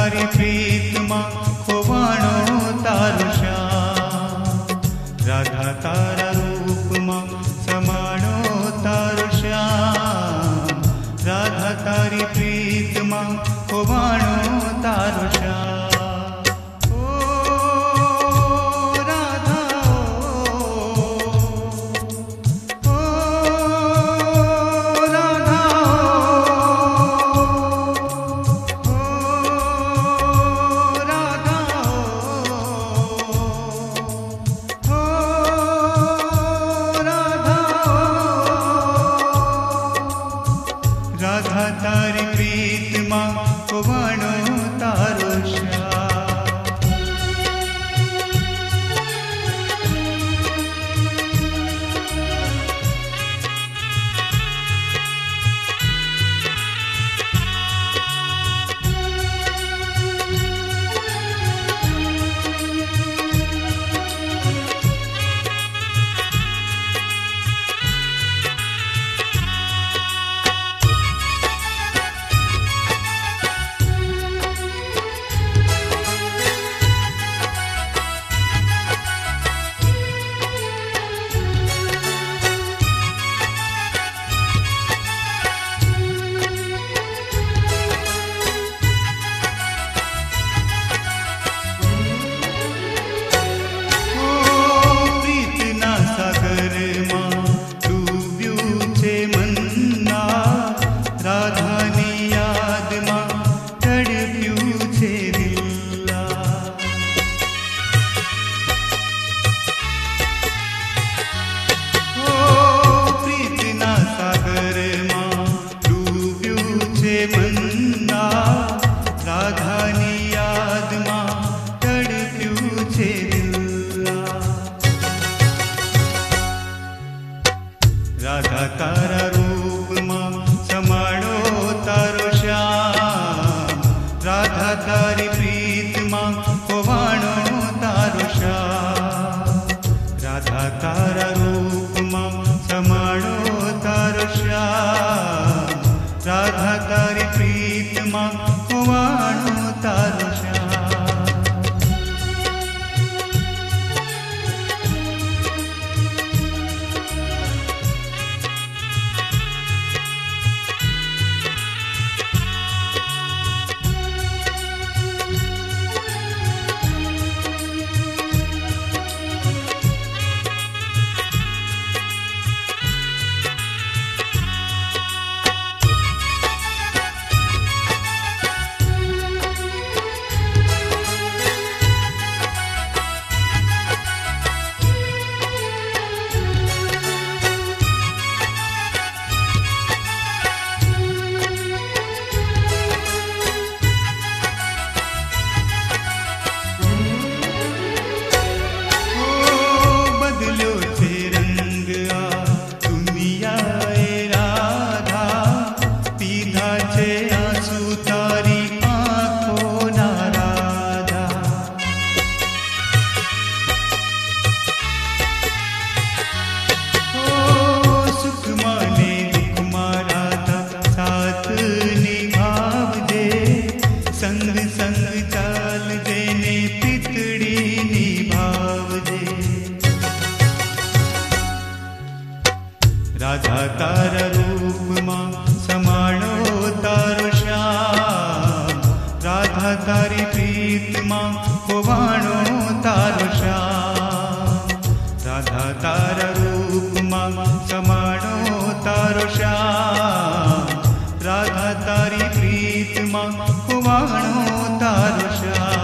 तारी प्रीत मां खोवाणो तारो श्याम। राधा तारा रूप मां समाणो तारो श्याम। राधा तारी प्रीत मां खोवाणो तारो श्याम। राधा तारी प्रीत मां खोवाणो तारो श्याम। राधा तारा रूप मां समाणो तारो श्याम। राधा तारी प्रीत मां खोवाणो तारो श्याम। राधा तारा रूप मां समाणो तारो श्याम। राधा तारी प्रीत मां खोवाणो तारो श्याम। राधा तारा रूप मां समाणो तारो श्याम। राधा तारी प्रीत मां खोवाणो तारो श्याम। राधा तारा रूप मां समाणो तारो श्याम। राधा तारी प्रीत मां खोवाणो तारो श्याम।